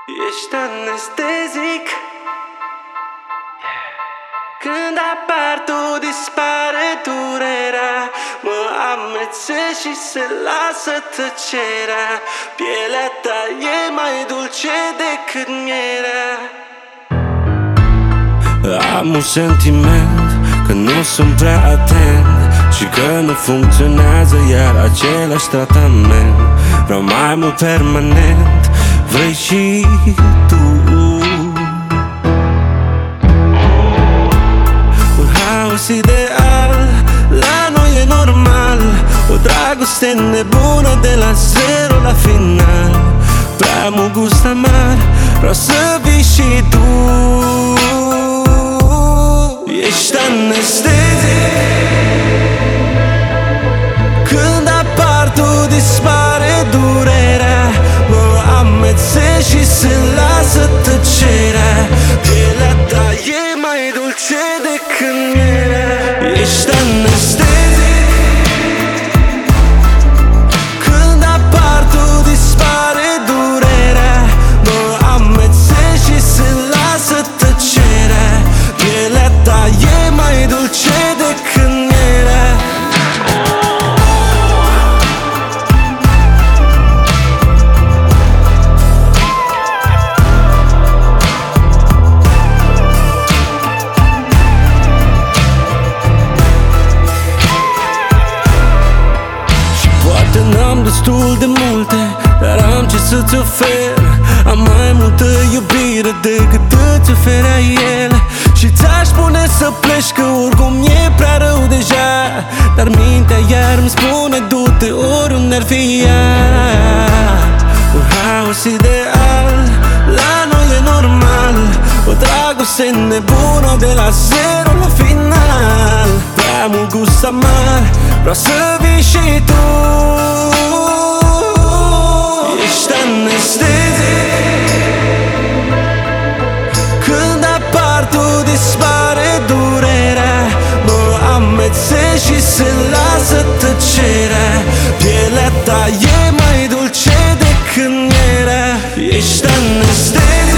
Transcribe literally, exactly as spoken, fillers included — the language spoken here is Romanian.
Ești anestezic. Când apar tu dispare durerea, mă amețesc și se lasă tăcerea. Pielea ta e mai dulce decât mierea. Am un sentiment că nu sunt prea atent și că nu funcționează iar același tratament. Vreau mai mult permanent, vrei și tu. Un haos ideal, la noi e normal. O dragoste nebună de la zero la final. Prea mult gust amar, vreau să vii și tu. Ești anestezic. Când apar tu dispare durerea, mă amețesc și se lasă tăcerea. Pielea ta e mai dulce decât mierea. Ești anestezic. Când apar tu dispare durerea, mă amețesc și se lasă tăcerea. Pielea ta e mai dulce decât mierea. N-am destul de multe, dar am ce să-ți ofer. Am mai multă iubire decât îți oferea el. Și ți-aș spune să pleci că oricum e prea rău deja, dar mintea iar îmi spune du-te oriunde ar fi ea. Un haos ideal, la noi e normal. O dragoste nebună de la zero la final. Prea mult gust amar, vreau să vii și tu. Ești anestezic. Când apar tu dispare durerea, mă amețesc și se lasă tăcerea. Pielea ta e mai dulce decât mierea. Ești anestezic.